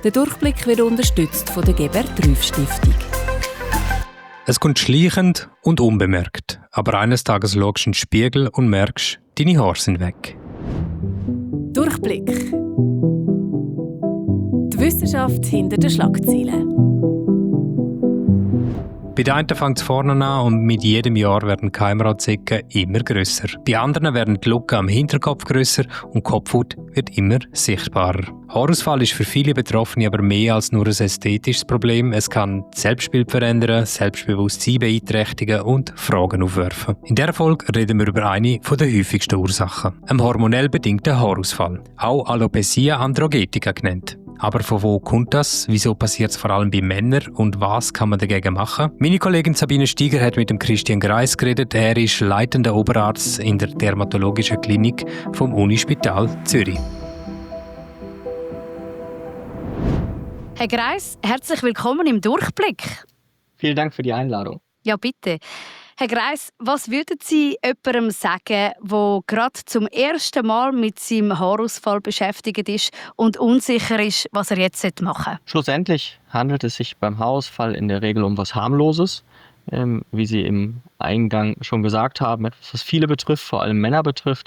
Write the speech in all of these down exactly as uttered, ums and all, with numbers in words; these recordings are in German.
Der Durchblick wird unterstützt von der Gebert-Rüff-Stiftung. Es kommt schleichend und unbemerkt, aber eines Tages schaust du in den Spiegel und merkst, deine Haare sind weg. Durchblick. Die Wissenschaft hinter den Schlagzeilen. Bei den einen fängt es vorne an und mit jedem Jahr werden die Keimratsecken immer grösser. Bei anderen werden die Lücken am Hinterkopf grösser und die Kopfhaut wird immer sichtbarer. Haarausfall ist für viele Betroffene aber mehr als nur ein ästhetisches Problem. Es kann das Selbstbild verändern, Selbstbewusstsein beeinträchtigen und Fragen aufwerfen. In dieser Folge reden wir über eine der häufigsten Ursachen: einen hormonell bedingten Haarausfall, auch Alopecia androgetica genannt. Aber von wo kommt das? Wieso passiert es vor allem bei Männern? Und was kann man dagegen machen? Meine Kollegin Sabine Steiger hat mit dem Christian Greis geredet. Er ist leitender Oberarzt in der dermatologischen Klinik vom Unispital Zürich. Herr Greis, herzlich willkommen im Durchblick. Vielen Dank für die Einladung. Ja, bitte. Herr Greis, was würden Sie jemandem sagen, der gerade zum ersten Mal mit seinem Haarausfall beschäftigt ist und unsicher ist, was er jetzt machen sollte? Schlussendlich handelt es sich beim Haarausfall in der Regel um etwas Harmloses. Ähm, wie Sie im Eingang schon gesagt haben, etwas, was viele betrifft, vor allem Männer betrifft.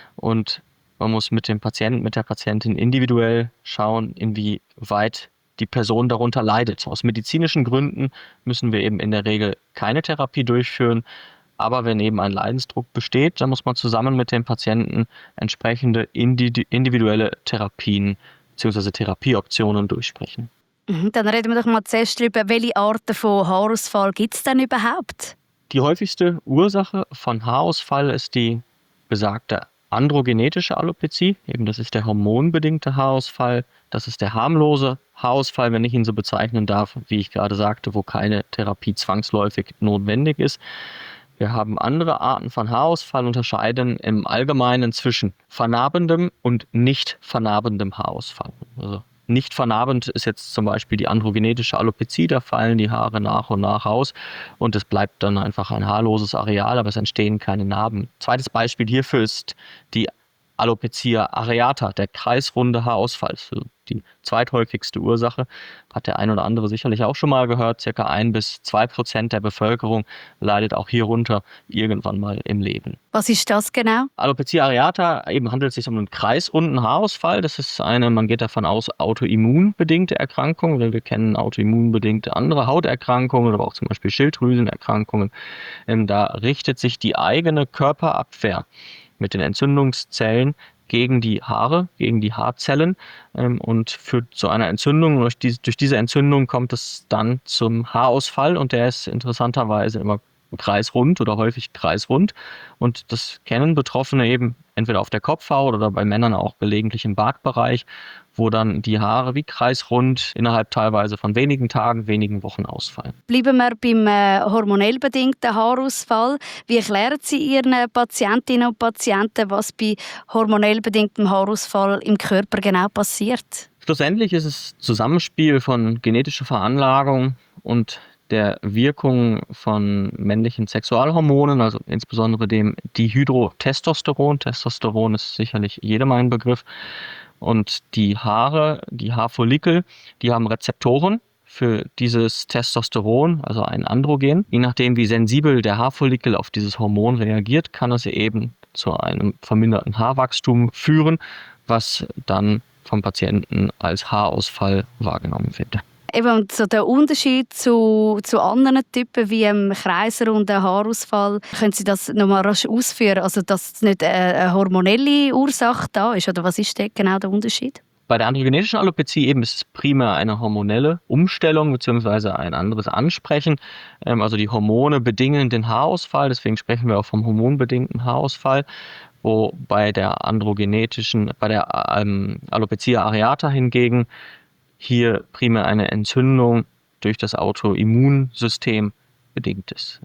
Und man muss mit dem Patienten, mit der Patientin individuell schauen, inwieweit die Person darunter leidet. Aus medizinischen Gründen müssen wir eben in der Regel keine Therapie durchführen. Aber wenn eben ein Leidensdruck besteht, dann muss man zusammen mit dem Patienten entsprechende individuelle Therapien bzw. Therapieoptionen durchsprechen. Mhm, dann reden wir doch mal zuerst darüber, welche Arten von Haarausfall gibt es denn überhaupt? Die häufigste Ursache von Haarausfall ist die besagte androgenetische Alopezie. Eben das ist der hormonbedingte Haarausfall. Das ist der harmlose Haarausfall, wenn ich ihn so bezeichnen darf, wie ich gerade sagte, wo keine Therapie zwangsläufig notwendig ist. Wir haben andere Arten von Haarausfall, unterscheiden im Allgemeinen zwischen vernarbendem und nicht vernarbendem Haarausfall. Also nicht vernarbend ist jetzt zum Beispiel die androgenetische Alopezie, da fallen die Haare nach und nach aus und es bleibt dann einfach ein haarloses Areal, aber es entstehen keine Narben. Zweites Beispiel hierfür ist die Alopecia areata, der kreisrunde Haarausfall. Die zweithäufigste Ursache, hat der ein oder andere sicherlich auch schon mal gehört. Circa ein bis zwei Prozent der Bevölkerung leidet auch hierunter irgendwann mal im Leben. Was ist das genau? Alopecia areata, eben handelt es sich um einen kreisrunden Haarausfall. Das ist eine, man geht davon aus, autoimmunbedingte Erkrankung. Weil wir kennen autoimmunbedingte andere Hauterkrankungen, aber auch zum Beispiel Schilddrüsenerkrankungen. Da richtet sich die eigene Körperabwehr mit den Entzündungszellen gegen die Haare, gegen die Haarzellen ähm, und führt zu einer Entzündung. Durch diese, durch diese Entzündung kommt es dann zum Haarausfall und der ist interessanterweise immer kreisrund oder häufig kreisrund. Und das kennen Betroffene eben entweder auf der Kopfhaut oder bei Männern auch gelegentlich im Bartbereich, wo dann die Haare wie kreisrund innerhalb teilweise von wenigen Tagen, wenigen Wochen ausfallen. Bleiben wir beim äh, hormonell bedingten Haarausfall. Wie erklären Sie Ihren Patientinnen und Patienten, was bei hormonell bedingtem Haarausfall im Körper genau passiert? Schlussendlich ist es Zusammenspiel von genetischer Veranlagung und der Wirkung von männlichen Sexualhormonen, also insbesondere dem Dihydrotestosteron. Testosteron ist sicherlich jedem ein Begriff. Und die Haare, die Haarfollikel, die haben Rezeptoren für dieses Testosteron, also ein Androgen. Je nachdem, wie sensibel der Haarfollikel auf dieses Hormon reagiert, kann es eben zu einem verminderten Haarwachstum führen, was dann vom Patienten als Haarausfall wahrgenommen wird. Eben so der Unterschied zu, zu anderen Typen wie einem kreisrunden Haarausfall, können Sie das nochmal rasch ausführen? Also dass nicht eine hormonelle Ursache da ist, oder was ist da genau der Unterschied? Bei der androgenetischen Alopezie eben ist es primär eine hormonelle Umstellung bzw. ein anderes Ansprechen. Also die Hormone bedingen den Haarausfall, deswegen sprechen wir auch vom hormonbedingten Haarausfall. Wo bei der androgenetischen, bei der ähm, Alopecia areata hingegen hier primär eine Entzündung durch das Autoimmunsystem bedingt ist.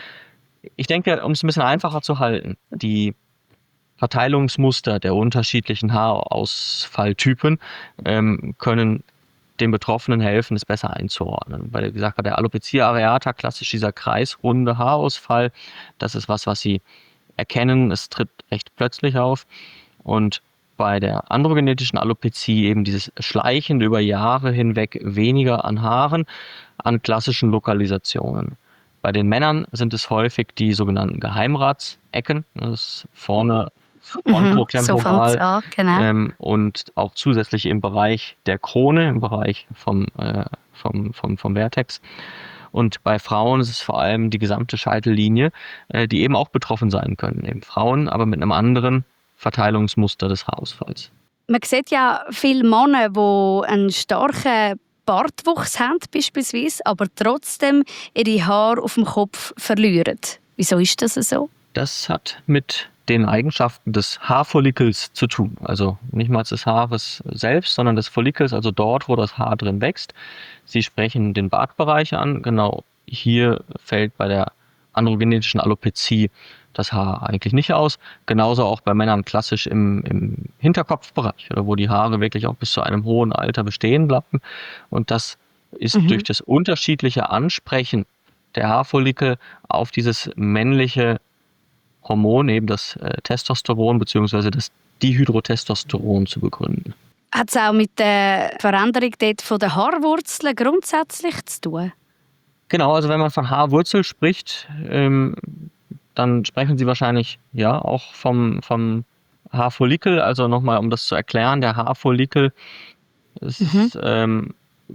Ich denke, um es ein bisschen einfacher zu halten, die Verteilungsmuster der unterschiedlichen Haarausfalltypen ähm, können den Betroffenen helfen, es besser einzuordnen. Weil, wie gesagt, bei der Alopecia areata klassisch dieser kreisrunde Haarausfall, das ist was, was Sie erkennen, es tritt recht plötzlich auf und bei der androgenetischen Alopezie eben dieses schleichende über Jahre hinweg weniger an Haaren, an klassischen Lokalisationen. Bei den Männern sind es häufig die sogenannten Geheimratsecken, das ist vorne frontotemporal, so an, genau. ähm, und auch zusätzlich im Bereich der Krone, im Bereich vom, äh, vom, vom, vom Vertex. Und bei Frauen ist es vor allem die gesamte Scheitellinie, äh, die eben auch betroffen sein können. Eben Frauen, aber mit einem anderen Verteilungsmuster des Haarausfalls. Man sieht ja viele Männer, die einen starken Bartwuchs haben, beispielsweise, aber trotzdem ihre Haare auf dem Kopf verlieren. Wieso ist das so? Das hat mit den Eigenschaften des Haarfollikels zu tun. Also nicht mal des Haares selbst, sondern des Follikels, also dort, wo das Haar drin wächst. Sie sprechen den Bartbereich an. Genau hier fällt bei der androgenetischen Alopezie das Haar eigentlich nicht aus. Genauso auch bei Männern klassisch im, im Hinterkopfbereich, oder wo die Haare wirklich auch bis zu einem hohen Alter bestehen bleiben. Und das ist mhm. durch das unterschiedliche Ansprechen der Haarfollikel auf dieses männliche Hormon, eben das äh, Testosteron bzw. das Dihydrotestosteron zu begründen. Hat es auch mit der Veränderung dort von der Haarwurzeln grundsätzlich zu tun? Genau, also wenn man von Haarwurzel spricht, ähm, dann sprechen Sie wahrscheinlich ja auch vom, vom Haarfollikel. Also nochmal, um das zu erklären, der Haarfollikel ist mhm. ähm,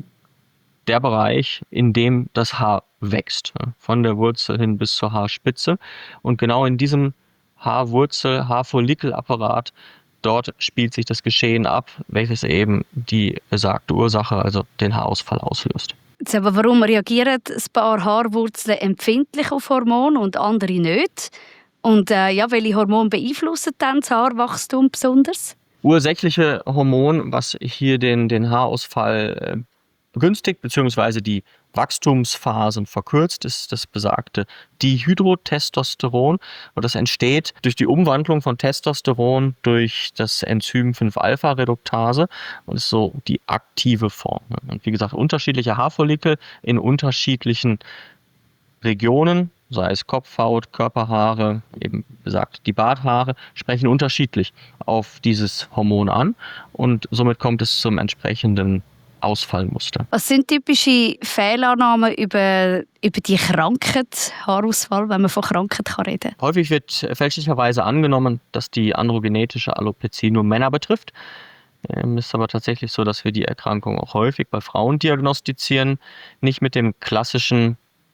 der Bereich, in dem das Haar wächst, von der Wurzel hin bis zur Haarspitze. Und genau in diesem Haarwurzel, Haarfollikelapparat, dort spielt sich das Geschehen ab, welches eben die besagte Ursache, also den Haarausfall auslöst. Jetzt aber warum reagieren ein paar Haarwurzeln empfindlich auf Hormone und andere nicht? Und äh, ja, welche Hormone beeinflussen dann das Haarwachstum besonders? Ursächliche Hormon, was hier den, den Haarausfall äh, begünstigt, beziehungsweise die Wachstumsphasen verkürzt, ist das besagte Dihydrotestosteron. Und das entsteht durch die Umwandlung von Testosteron durch das Enzym fünf Alpha Reduktase und ist so die aktive Form. Und wie gesagt, unterschiedliche Haarfollikel in unterschiedlichen Regionen, sei es Kopfhaut, Körperhaare, eben besagt die Barthaare, sprechen unterschiedlich auf dieses Hormon an und somit kommt es zum entsprechenden Ausfallmuster. Was sind typische Fehlannahmen über, über die Krankheit Haarausfall, wenn man von Krankheit kann reden kann? Häufig wird fälschlicherweise angenommen, dass die androgenetische Alopezie nur Männer betrifft. Es ist aber tatsächlich so, dass wir die Erkrankung auch häufig bei Frauen diagnostizieren. Nicht mit dem klassischen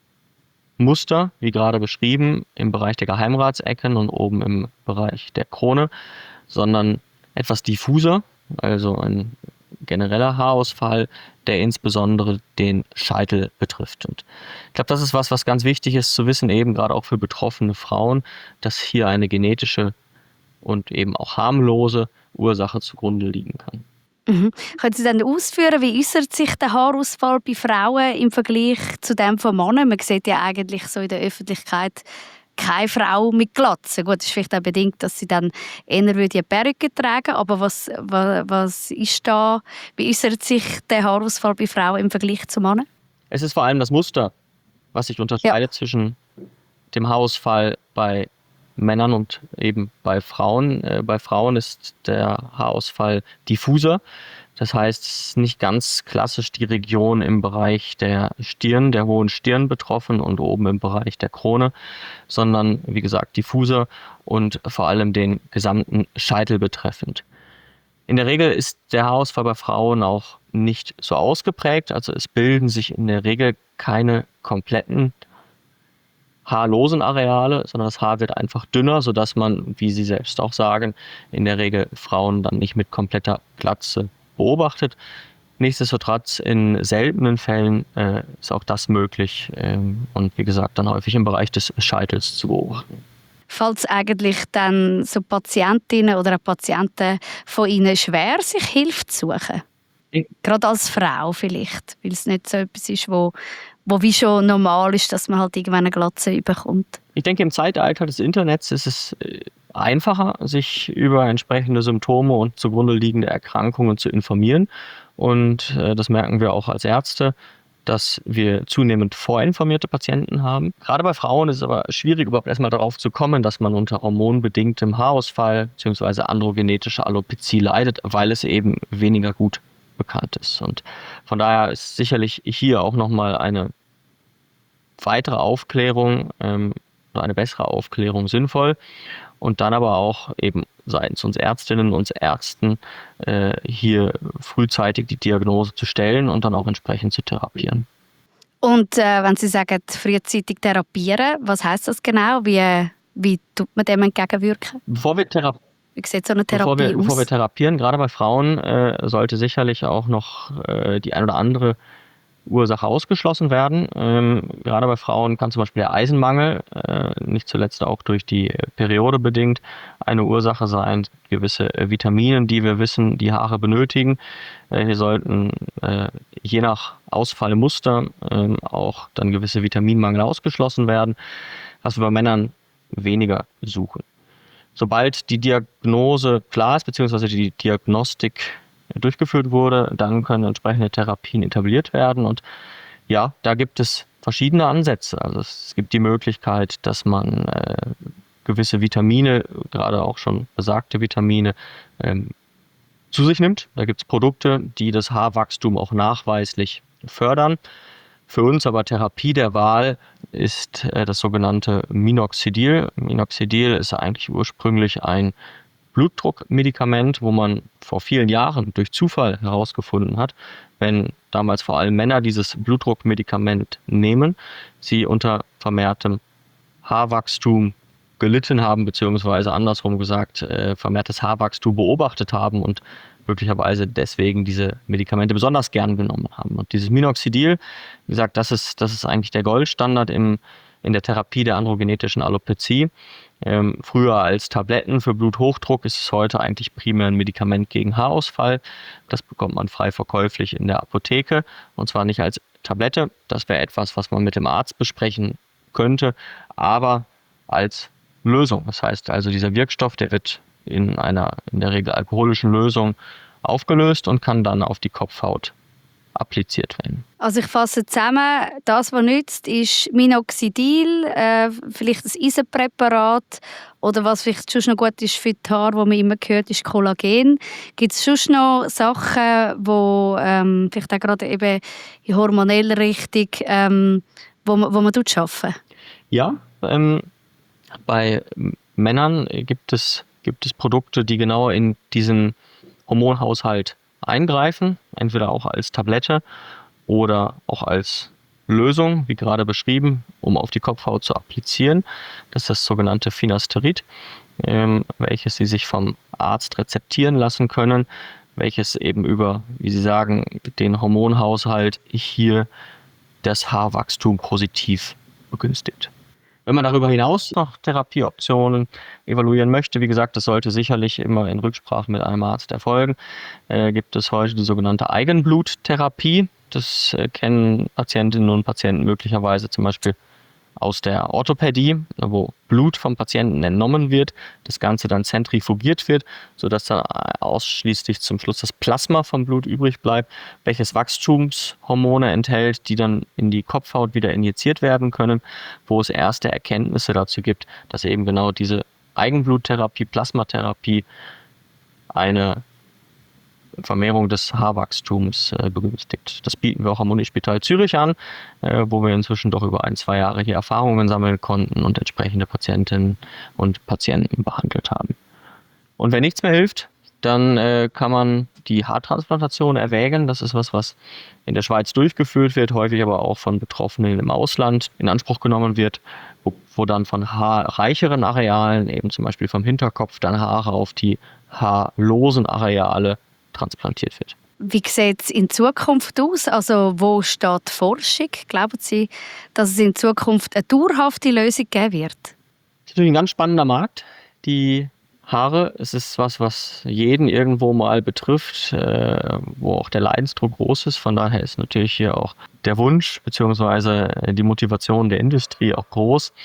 Muster, wie gerade beschrieben, im Bereich der Geheimratsecken und oben im Bereich der Krone, sondern etwas diffuser, also ein genereller Haarausfall, der insbesondere den Scheitel betrifft. Und ich glaube, das ist was, was ganz wichtig ist zu wissen, eben gerade auch für betroffene Frauen, dass hier eine genetische und eben auch harmlose Ursache zugrunde liegen kann. Mhm. Können Sie dann ausführen, wie äußert sich der Haarausfall bei Frauen im Vergleich zu dem von Männern? Man sieht ja eigentlich so in der Öffentlichkeit keine Frau mit Glatze. Gut, das ist vielleicht auch bedingt, dass sie dann eher eine Perücke tragen. Aber was, was, was ist da, wie äußert sich der Haarausfall bei Frauen im Vergleich zu Männern? Es ist vor allem das Muster, was sich unterscheidet ja. zwischen dem Haarausfall bei Männern und eben bei Frauen. Äh, bei Frauen ist der Haarausfall diffuser. Das heißt, es ist nicht ganz klassisch die Region im Bereich der Stirn, der hohen Stirn betroffen und oben im Bereich der Krone, sondern, wie gesagt, diffuser und vor allem den gesamten Scheitel betreffend. In der Regel ist der Haarausfall bei Frauen auch nicht so ausgeprägt. Also es bilden sich in der Regel keine kompletten haarlosen Areale, sondern das Haar wird einfach dünner, sodass man, wie Sie selbst auch sagen, in der Regel Frauen dann nicht mit kompletter Glatze beobachtet. Nichtsdestotrotz in seltenen Fällen äh, ist auch das möglich ähm, und wie gesagt dann häufig im Bereich des Scheitels zu beobachten. Fällt es eigentlich dann so Patientinnen oder Patienten von Ihnen schwer, sich Hilfe zu suchen? Ich Gerade als Frau vielleicht, weil es nicht so etwas ist, wo, wo wie schon normal ist, dass man halt irgendwann eine Glatze bekommt. Ich denke, im Zeitalter des Internets ist es einfacher, sich über entsprechende Symptome und zugrunde liegende Erkrankungen zu informieren. Und äh, das merken wir auch als Ärzte. dass wir zunehmend vorinformierte Patienten haben. Gerade bei Frauen ist es aber schwierig, überhaupt erstmal darauf zu kommen, dass man unter hormonbedingtem Haarausfall bzw. androgenetischer Alopezie leidet, weil es eben weniger gut bekannt ist. Und von daher ist sicherlich hier auch nochmal eine weitere Aufklärung ähm, oder eine bessere Aufklärung sinnvoll. Und dann aber auch eben seitens uns Ärztinnen und Ärzten äh, hier frühzeitig die Diagnose zu stellen und dann auch entsprechend zu therapieren. Und äh, wenn Sie sagen, frühzeitig therapieren, was heisst das genau? Wie, wie tut man dem entgegenwirken? Bevor wir, Thera- wie sieht so eine Therapie bevor wir, aus? bevor wir therapieren, gerade bei Frauen, äh, sollte sicherlich auch noch äh, die ein oder andere Ursache ausgeschlossen werden. Ähm, gerade bei Frauen kann zum Beispiel der Eisenmangel, äh, nicht zuletzt auch durch die Periode bedingt, eine Ursache sein. Gewisse äh, Vitamine, die wir wissen, die Haare benötigen. Äh, hier sollten äh, je nach Ausfallmuster äh, auch dann gewisse Vitaminmangel ausgeschlossen werden, was wir bei Männern weniger suchen. Sobald die Diagnose klar ist, beziehungsweise die Diagnostik durchgeführt wurde, dann können entsprechende Therapien etabliert werden. Und ja, da gibt es verschiedene Ansätze. Also es gibt die Möglichkeit, dass man äh, gewisse Vitamine, gerade auch schon besagte Vitamine, ähm, zu sich nimmt. Da gibt es Produkte, die das Haarwachstum auch nachweislich fördern. Für uns aber Therapie der Wahl ist äh, das sogenannte Minoxidil. Minoxidil ist eigentlich ursprünglich ein Blutdruckmedikament, wo man vor vielen Jahren durch Zufall herausgefunden hat, wenn damals vor allem Männer dieses Blutdruckmedikament nehmen, sie unter vermehrtem Haarwachstum gelitten haben, beziehungsweise andersrum gesagt, äh, vermehrtes Haarwachstum beobachtet haben und möglicherweise deswegen diese Medikamente besonders gern genommen haben. Und dieses Minoxidil, wie gesagt, das ist, das ist eigentlich der Goldstandard im, in der Therapie der androgenetischen Alopezie. Ähm, früher als Tabletten für Bluthochdruck ist es heute eigentlich primär ein Medikament gegen Haarausfall. Das bekommt man frei verkäuflich in der Apotheke und zwar nicht als Tablette. Das wäre etwas, was man mit dem Arzt besprechen könnte, aber als Lösung. Das heißt also, dieser Wirkstoff, der wird in einer in der Regel alkoholischen Lösung aufgelöst und kann dann auf die Kopfhaut appliziert werden. Also ich fasse zusammen, das, was nützt, ist Minoxidil, äh, vielleicht ein Eisenpräparat oder was vielleicht schon noch gut ist für die Haare, wo man immer hört, ist Kollagen. Gibt es schon noch Sachen, wo ähm, vielleicht auch gerade eben in hormoneller Richtung, ähm, wo man, wo man arbeiten? Ja, ähm, bei Männern gibt es, gibt es Produkte, die genau in diesen Hormonhaushalt eingreifen, entweder auch als Tablette oder auch als Lösung, wie gerade beschrieben, um auf die Kopfhaut zu applizieren. Das ist das sogenannte Finasterid, ähm, welches Sie sich vom Arzt rezeptieren lassen können, welches eben über, wie Sie sagen, den Hormonhaushalt hier das Haarwachstum positiv begünstigt. Wenn man darüber hinaus noch Therapieoptionen evaluieren möchte, wie gesagt, das sollte sicherlich immer in Rücksprache mit einem Arzt erfolgen, äh, gibt es heute die sogenannte Eigenbluttherapie. Das äh, kennen Patientinnen und Patienten möglicherweise zum Beispiel aus der Orthopädie, wo Blut vom Patienten entnommen wird, das Ganze dann zentrifugiert wird, sodass dann ausschließlich zum Schluss das Plasma vom Blut übrig bleibt, welches Wachstumshormone enthält, die dann in die Kopfhaut wieder injiziert werden können, wo es erste Erkenntnisse dazu gibt, dass eben genau diese Eigenbluttherapie, Plasmatherapie eine Vermehrung des Haarwachstums äh, begünstigt. Das bieten wir auch am Unispital Zürich an, äh, wo wir inzwischen doch über ein, zwei Jahre hier Erfahrungen sammeln konnten und entsprechende Patientinnen und Patienten behandelt haben. Und wenn nichts mehr hilft, dann äh, kann man die Haartransplantation erwägen. Das ist was, was in der Schweiz durchgeführt wird, häufig aber auch von Betroffenen im Ausland in Anspruch genommen wird, wo, wo dann von haarreicheren Arealen, eben zum Beispiel vom Hinterkopf, dann Haare auf die haarlosen Areale transplantiert wird. Wie sieht es in Zukunft aus? Also wo steht die Forschung? Glauben Sie, dass es in Zukunft eine dauerhafte Lösung geben wird? Das ist natürlich ein ganz spannender Markt. Die Haare, es ist was, was jeden irgendwo mal betrifft, äh, wo auch der Leidensdruck groß ist. Von daher ist natürlich hier auch der Wunsch bzw. die Motivation der Industrie auch groß.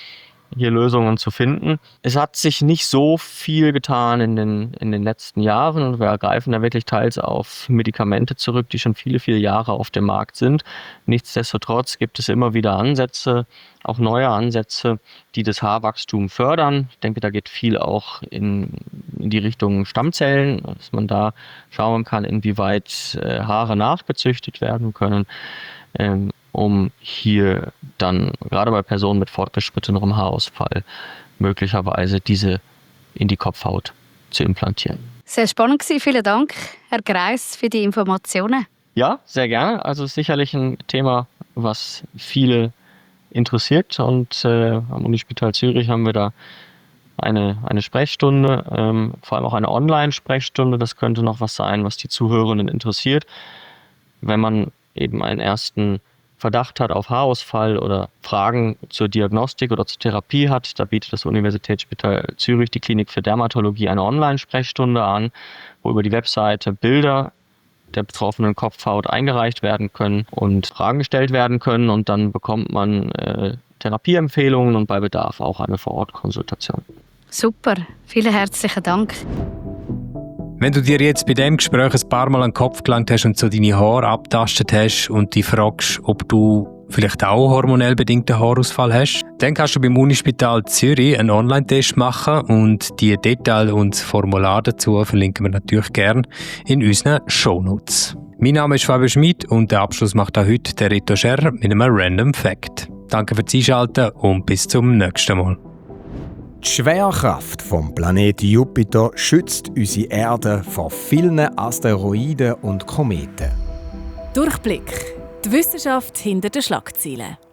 hier Lösungen zu finden. Es hat sich nicht so viel getan in den, in den letzten Jahren und wir greifen da wirklich teils auf Medikamente zurück, die schon viele, viele Jahre auf dem Markt sind. Nichtsdestotrotz gibt es immer wieder Ansätze, auch neue Ansätze, die das Haarwachstum fördern. Ich denke, da geht viel auch in, in die Richtung Stammzellen, dass man da schauen kann, inwieweit äh, Haare nachgezüchtet werden können, ähm, um hier dann gerade bei Personen mit fortgeschrittenerem Haarausfall möglicherweise diese in die Kopfhaut zu implantieren. Sehr spannend gewesen. Vielen Dank, Herr Greiss, für die Informationen. Ja, sehr gerne. Also sicherlich ein Thema, was viele interessiert und äh, am Unispital Zürich haben wir da eine, eine Sprechstunde, ähm, vor allem auch eine Online-Sprechstunde. Das könnte noch was sein, was die Zuhörenden interessiert. Wenn man eben einen ersten Verdacht hat auf Haarausfall oder Fragen zur Diagnostik oder zur Therapie hat, da bietet das Universitätsspital Zürich, die Klinik für Dermatologie, eine Online-Sprechstunde an, wo über die Webseite Bilder der betroffenen Kopfhaut eingereicht werden können und Fragen gestellt werden können und dann bekommt man äh, Therapieempfehlungen und bei Bedarf auch eine Vor-Ort-Konsultation. Super, vielen herzlichen Dank. Wenn du dir jetzt bei dem Gespräch ein paar Mal an den Kopf gelangt hast und so deine Haare abtastet hast und dich fragst, ob du vielleicht auch hormonell bedingten Haarausfall hast, dann kannst du beim Unispital Zürich einen Online-Test machen und die Details und das Formular dazu verlinken wir natürlich gerne in unseren Shownotes. Mein Name ist Fabio Schmid und den Abschluss macht auch heute der Rito Scherr mit einem Random Fact. Danke fürs Einschalten und bis zum nächsten Mal. Die Schwerkraft vom Planeten Jupiter schützt unsere Erde vor vielen Asteroiden und Kometen. Durchblick. Die Wissenschaft hinter den Schlagzeilen.